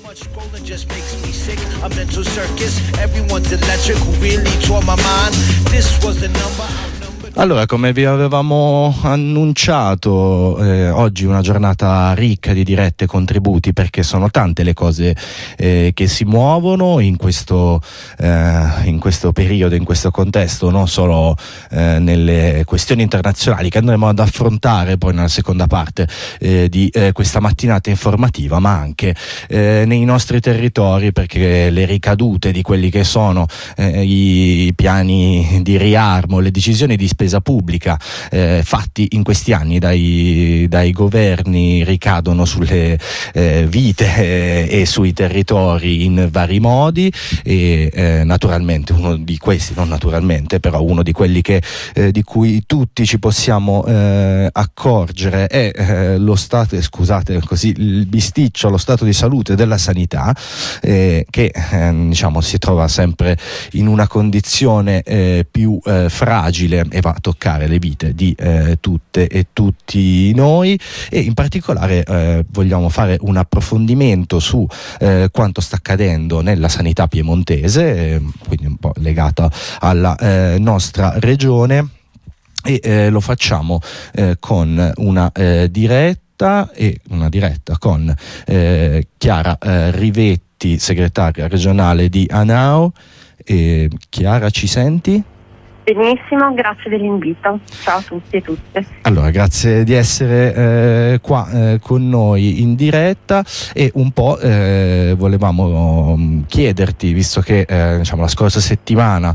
Allora, come vi avevamo annunciato, oggi una giornata ricca di dirette e contributi, perché sono tante le cose che si muovono in questo periodo, in questo contesto, non solo nelle questioni internazionali che andremo ad affrontare poi nella seconda parte di questa mattinata informativa, ma anche nei nostri territori, perché le ricadute di quelli che sono i piani di riarmo, le decisioni di spesa pubblica fatti in questi anni dai governi ricadono sulle vite e sui territori in vari modi, e naturalmente uno di questi, non naturalmente, però uno di quelli di cui tutti ci possiamo accorgere è lo stato, scusate così il bisticcio, lo stato di salute della sanità, che diciamo si trova sempre in una condizione più fragile e va a toccare le vite di tutte e tutti noi, e in particolare vogliamo fare un approfondimento su quanto sta accadendo nella sanità piemontese, quindi un po' legata alla nostra regione, e lo facciamo con una diretta con Chiara Rivetti, segretaria regionale di ANAO. Chiara, ci senti? Benissimo, grazie dell'invito. Ciao a tutti e tutte. Allora, grazie di essere qua con noi in diretta, e un po' volevamo chiederti, visto che diciamo la scorsa settimana,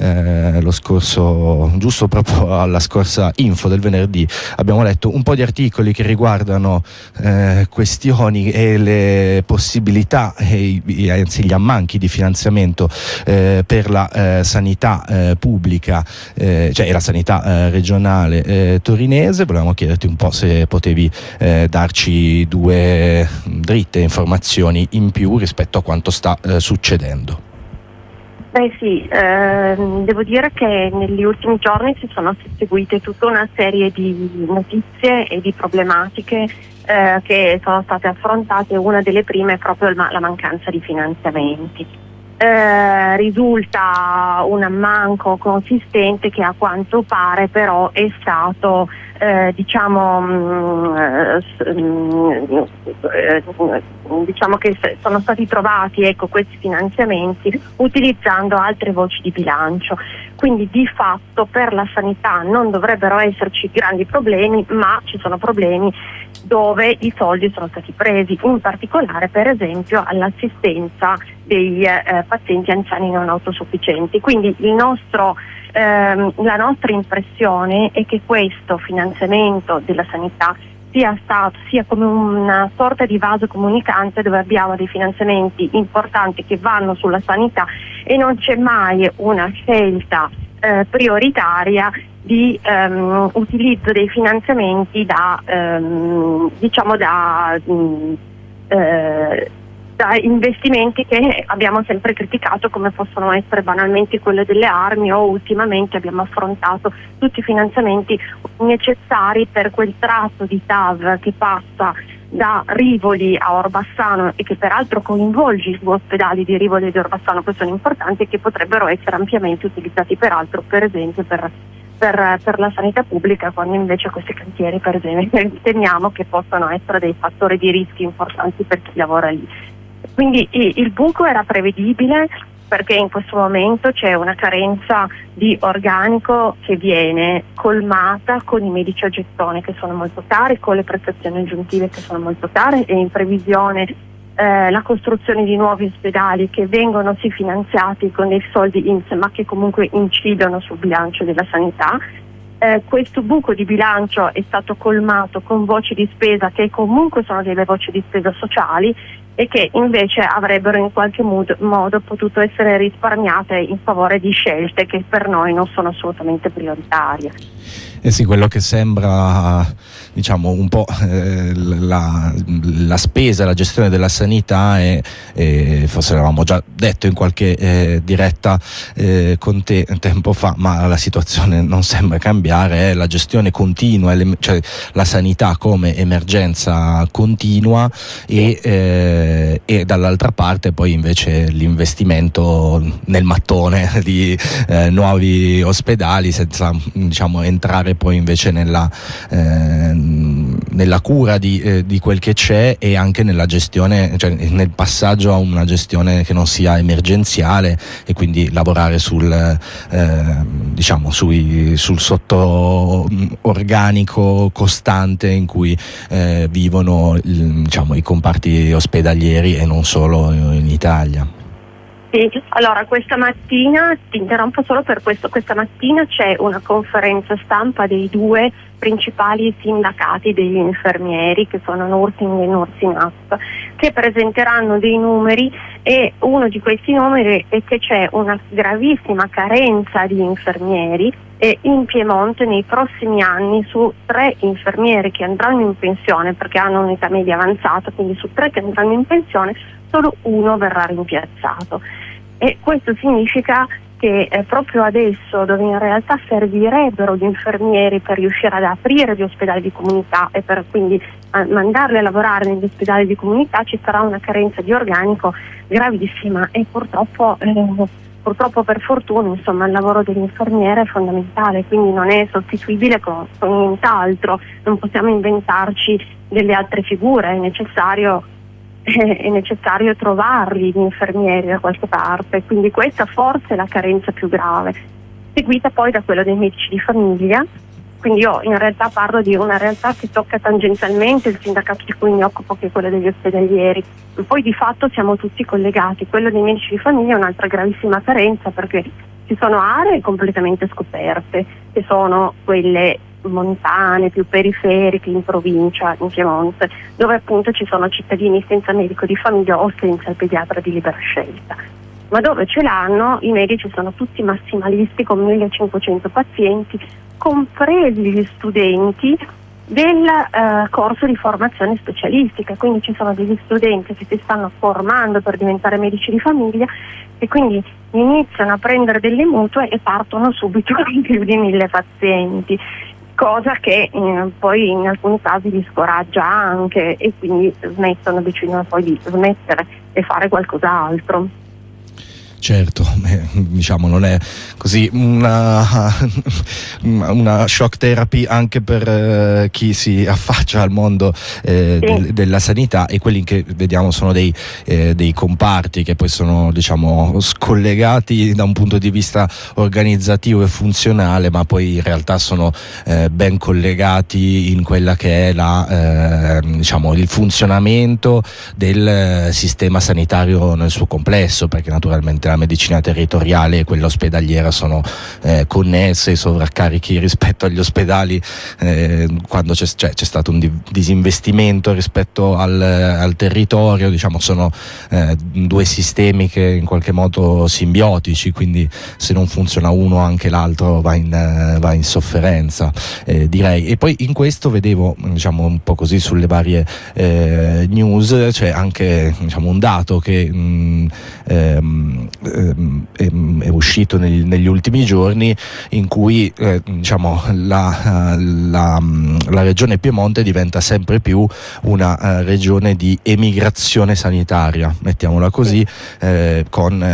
giusto proprio alla scorsa info del venerdì, abbiamo letto un po' di articoli che riguardano questioni e le possibilità anzi gli ammanchi di finanziamento per la sanità pubblica, cioè la sanità regionale torinese. Volevamo chiederti un po' se potevi darci due dritte informazioni in più rispetto a quanto sta succedendo. Beh sì, devo dire che negli ultimi giorni si sono seguite tutta una serie di notizie e di problematiche che sono state affrontate. Una delle prime è proprio la mancanza di finanziamenti. Risulta un ammanco consistente che a quanto pare però è stato diciamo che sono stati trovati questi finanziamenti utilizzando altre voci di bilancio, quindi di fatto per la sanità non dovrebbero esserci grandi problemi, ma ci sono problemi dove i soldi sono stati presi, in particolare per esempio all'assistenza dei pazienti anziani non autosufficienti. Quindi la nostra impressione è che questo finanziamento della sanità sia come una sorta di vaso comunicante, dove abbiamo dei finanziamenti importanti che vanno sulla sanità e non c'è mai una scelta prioritaria di utilizzo dei finanziamenti da investimenti che abbiamo sempre criticato, come possono essere banalmente quelle delle armi, o ultimamente abbiamo affrontato tutti i finanziamenti necessari per quel tratto di TAV che passa da Rivoli a Orbassano e che peraltro coinvolge i due ospedali di Rivoli e di Orbassano, che sono importanti e che potrebbero essere ampiamente utilizzati peraltro per esempio per la sanità pubblica, quando invece questi cantieri per esempio riteniamo che possano essere dei fattori di rischi importanti per chi lavora lì. Quindi il buco era prevedibile, perché in questo momento c'è una carenza di organico che viene colmata con i medici a gettone che sono molto cari, con le prestazioni aggiuntive che sono molto care, e in previsione la costruzione di nuovi ospedali che vengono sì finanziati con dei soldi INPS, ma che comunque incidono sul bilancio della sanità. Questo buco di bilancio è stato colmato con voci di spesa che comunque sono delle voci di spesa sociali e che invece avrebbero in qualche modo potuto essere risparmiate in favore di scelte che per noi non sono assolutamente prioritarie. Eh sì, quello che sembra, diciamo, un po' la spesa, la gestione della sanità forse l'avevamo già detto in qualche diretta con te tempo fa, ma la situazione non sembra cambiare, è la gestione continua, cioè la sanità come emergenza continua e dall'altra parte poi invece l'investimento nel mattone di nuovi ospedali, senza, diciamo, entrare poi invece nella cura di quel che c'è e anche nella gestione, cioè nel passaggio a una gestione che non sia emergenziale, e quindi lavorare sul sotto organico costante in cui vivono i comparti ospedalieri e non solo in Italia. Sì, allora questa mattina, ti interrompo solo per questo, questa mattina c'è una conferenza stampa dei due principali sindacati degli infermieri, che sono Nursing e Nursing Up, che presenteranno dei numeri, e uno di questi numeri è che c'è una gravissima carenza di infermieri, e in Piemonte nei prossimi anni su 3 infermieri che andranno in pensione, perché hanno un'età media avanzata, quindi su 3 che andranno in pensione solo 1 verrà rimpiazzato. E questo significa che proprio adesso, dove in realtà servirebbero gli infermieri per riuscire ad aprire gli ospedali di comunità e per quindi mandarli a lavorare negli ospedali di comunità, ci sarà una carenza di organico gravissima, e purtroppo per fortuna, insomma, il lavoro dell'infermiere è fondamentale, quindi non è sostituibile con nient'altro, non possiamo inventarci delle altre figure, è necessario trovarli gli infermieri da qualche parte, quindi questa forse è la carenza più grave, seguita poi da quella dei medici di famiglia. Quindi io in realtà parlo di una realtà che tocca tangenzialmente il sindacato di cui mi occupo, che è quello degli ospedalieri, poi di fatto siamo tutti collegati. Quello dei medici di famiglia è un'altra gravissima carenza, perché ci sono aree completamente scoperte, che sono quelle montane, più periferiche, in provincia, in Piemonte, dove appunto ci sono cittadini senza medico di famiglia o senza il pediatra di libera scelta. Ma dove ce l'hanno, i medici sono tutti massimalisti con 1500 pazienti, compresi gli studenti del corso di formazione specialistica. Quindi ci sono degli studenti che si stanno formando per diventare medici di famiglia, e quindi iniziano a prendere delle mutue e partono subito con più di 1000 pazienti, cosa che poi in alcuni casi li scoraggia anche, e quindi decidono poi di smettere e fare qualcos'altro. Certo, diciamo non è così una shock therapy anche per chi si affaccia al mondo della sanità, e quelli che vediamo sono dei comparti che poi sono, diciamo, scollegati da un punto di vista organizzativo e funzionale, ma poi in realtà sono ben collegati in quella che è il funzionamento del sistema sanitario nel suo complesso, perché naturalmente la medicina territoriale e quella ospedaliera sono connesse. I sovraccarichi rispetto agli ospedali, quando c'è stato un disinvestimento rispetto al territorio, diciamo, sono 2 sistemi che in qualche modo simbiotici, quindi se non funziona uno anche l'altro va in sofferenza, direi. E poi in questo vedevo, diciamo, un po' così sulle varie news, c'è anche, diciamo, un dato che è uscito negli ultimi giorni, in cui la regione Piemonte diventa sempre più una regione di emigrazione sanitaria, mettiamola così, e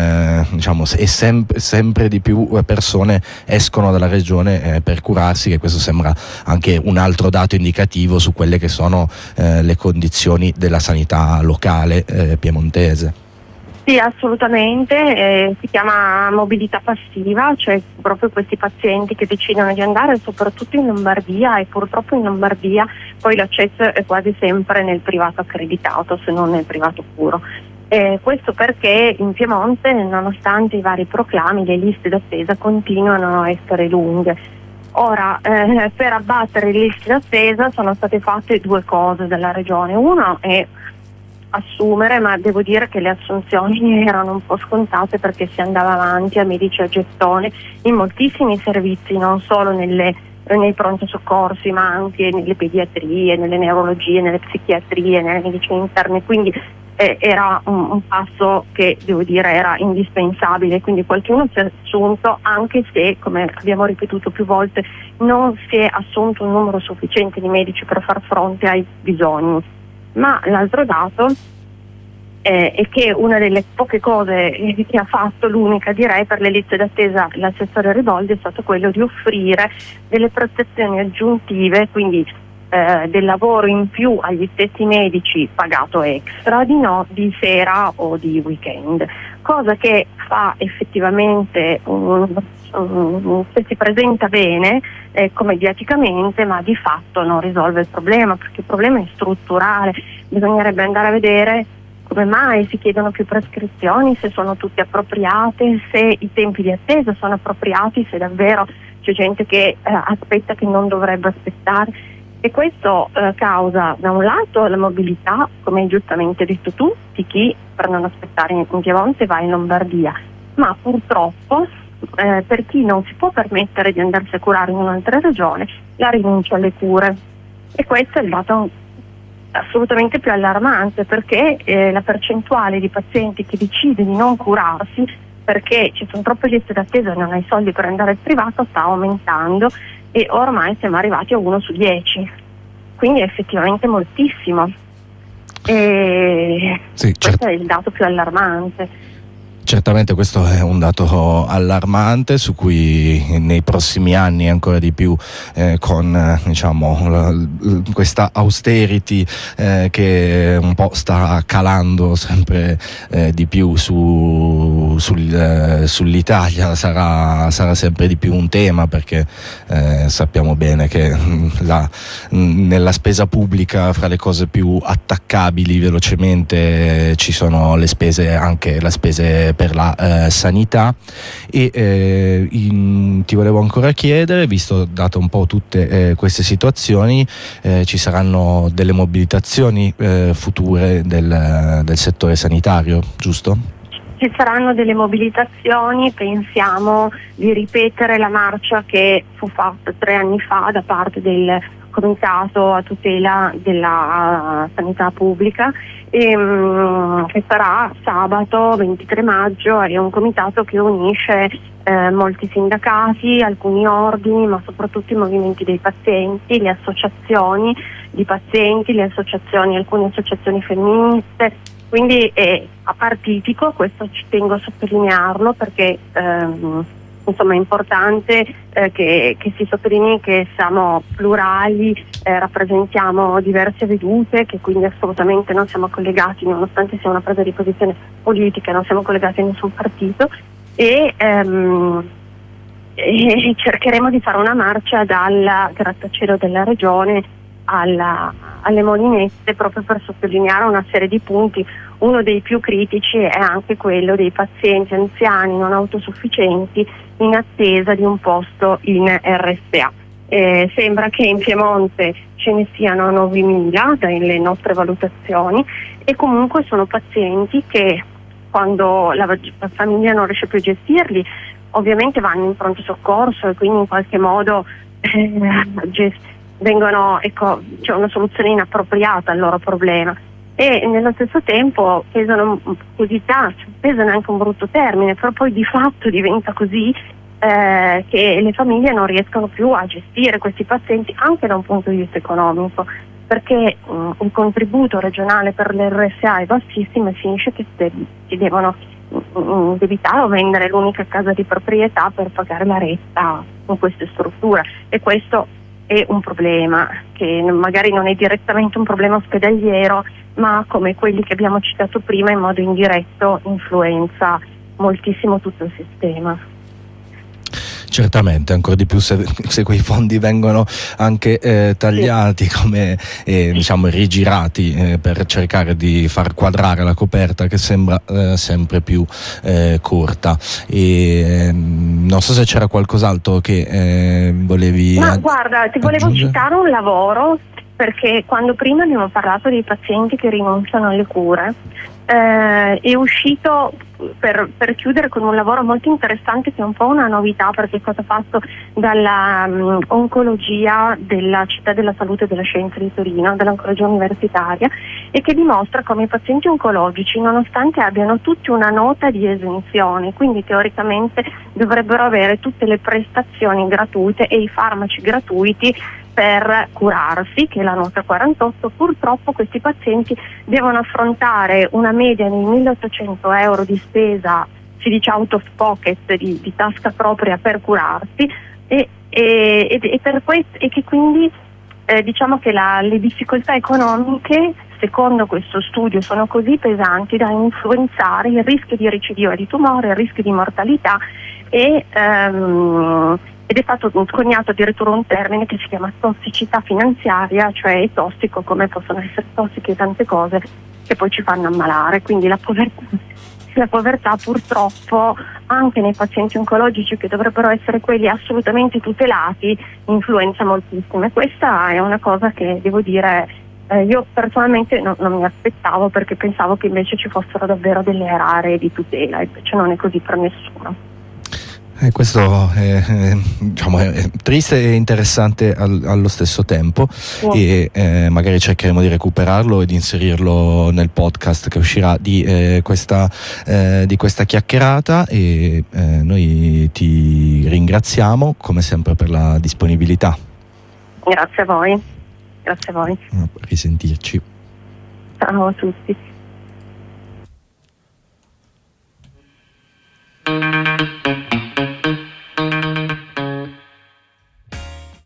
sempre di più persone escono dalla regione per curarsi, che questo sembra anche un altro dato indicativo su quelle che sono le condizioni della sanità locale piemontese. Sì, assolutamente, si chiama mobilità passiva, cioè proprio questi pazienti che decidono di andare soprattutto in Lombardia, e purtroppo in Lombardia poi l'accesso è quasi sempre nel privato accreditato, se non nel privato puro. Questo perché in Piemonte, nonostante i vari proclami, le liste d'attesa continuano a essere lunghe. Ora, per abbattere le liste d'attesa sono state fatte 2 cose dalla regione. Uno è assumere, ma devo dire che le assunzioni erano un po' scontate, perché si andava avanti a medici a gettone in moltissimi servizi, non solo nelle nei pronto soccorsi, ma anche nelle pediatrie, nelle neurologie, nelle psichiatrie, nelle medicine interne, quindi era un passo che devo dire era indispensabile, quindi qualcuno si è assunto, anche se, come abbiamo ripetuto più volte, non si è assunto un numero sufficiente di medici per far fronte ai bisogni. Ma l'altro dato è che una delle poche cose che ha fatto, l'unica direi, per le liste d'attesa l'assessore Riboldi, è stato quello di offrire delle prestazioni aggiuntive, quindi del lavoro in più agli stessi medici pagato extra, di sera o di weekend, cosa che fa effettivamente se si presenta bene mediaticamente, ma di fatto non risolve il problema, perché il problema è strutturale. Bisognerebbe andare a vedere come mai si chiedono più prescrizioni, se sono tutte appropriate, se i tempi di attesa sono appropriati, se davvero c'è gente che aspetta che non dovrebbe aspettare. E questo causa da un lato la mobilità, come hai giustamente detto tu, di chi per non aspettare in Piemonte va in Lombardia, ma purtroppo per chi non si può permettere di andarsi a curare in un'altra regione, la rinuncia alle cure. E questo è il dato assolutamente più allarmante, perché la percentuale di pazienti che decide di non curarsi perché ci sono troppe liste d'attesa e non hai soldi per andare al privato sta aumentando, e ormai siamo arrivati a 1 su 10, quindi è effettivamente moltissimo, e sì, questo è il dato più allarmante. Certamente questo è un dato allarmante su cui nei prossimi anni ancora di più con questa austerity che un po' sta calando sempre di più sull'Italia sarà sempre di più un tema, perché sappiamo bene che nella spesa pubblica, fra le cose più attaccabili velocemente, ci sono le spese, anche le spese per la sanità. E ti volevo ancora chiedere, dato un po' tutte queste situazioni, ci saranno delle mobilitazioni future del settore sanitario, giusto? Ci saranno delle mobilitazioni, pensiamo di ripetere la marcia che fu fatta 3 anni fa da parte del Comitato a tutela della sanità pubblica, che sarà sabato 23 maggio. È un comitato che unisce molti sindacati, alcuni ordini, ma soprattutto i movimenti dei pazienti, le associazioni di pazienti, alcune associazioni femministe, quindi è apartitico. Questo ci tengo a sottolinearlo, perché insomma è importante che si sottolinei che siamo plurali, rappresentiamo diverse vedute, che quindi assolutamente non siamo collegati, nonostante sia una presa di posizione politica, non siamo collegati a nessun partito, e cercheremo di fare una marcia dal grattacielo della regione alle Molinette, proprio per sottolineare una serie di punti. Uno dei più critici è anche quello dei pazienti anziani non autosufficienti in attesa di un posto in RSA. Sembra che in Piemonte ce ne siano 9.000 dalle nostre valutazioni, e comunque sono pazienti che, quando la famiglia non riesce più a gestirli, ovviamente vanno in pronto soccorso, e quindi in qualche modo c'è una soluzione inappropriata al loro problema, e nello stesso tempo pesano anche un brutto termine, però poi di fatto diventa così, che le famiglie non riescono più a gestire questi pazienti anche da un punto di vista economico, perché il contributo regionale per l'RSA è bassissimo, e finisce che si devono debitare o vendere l'unica casa di proprietà per pagare la retta in queste strutture, e questo è un problema che magari non è direttamente un problema ospedaliero, ma come quelli che abbiamo citato prima, in modo indiretto influenza moltissimo tutto il sistema. Certamente, ancora di più se quei fondi vengono anche tagliati, come rigirati, per cercare di far quadrare la coperta, che sembra sempre più corta. E non so se c'era qualcos'altro che volevi guarda, ti volevo citare un lavoro, perché quando prima abbiamo parlato dei pazienti che rinunciano alle cure, è uscito per chiudere con un lavoro molto interessante che è un po' una novità, perché è stato fatto dalla oncologia della Città della Salute e della Scienza di Torino, dall'oncologia universitaria, e che dimostra come i pazienti oncologici, nonostante abbiano tutti una nota di esenzione, quindi teoricamente dovrebbero avere tutte le prestazioni gratuite e i farmaci gratuiti per curarsi, che è la nota 48, purtroppo questi pazienti devono affrontare una media di 1.800 euro di spesa, si dice out of pocket, di tasca propria per curarsi, e per questo, e che quindi diciamo che le difficoltà economiche, secondo questo studio, sono così pesanti da influenzare il rischio di recidiva di tumore, il rischio di mortalità, ed è stato coniato addirittura un termine che si chiama tossicità finanziaria, cioè è tossico come possono essere tossiche tante cose che poi ci fanno ammalare. Quindi la povertà purtroppo anche nei pazienti oncologici, che dovrebbero essere quelli assolutamente tutelati, influenza moltissimo, e questa è una cosa che devo dire io personalmente non mi aspettavo, perché pensavo che invece ci fossero davvero delle aree di tutela, invece non è così per nessuno. Questo diciamo, è triste e interessante allo stesso tempo, e magari cercheremo di recuperarlo e di inserirlo nel podcast che uscirà di questa chiacchierata, e noi ti ringraziamo come sempre per la disponibilità. Grazie a voi. Grazie a voi. A risentirci. Ciao a tutti.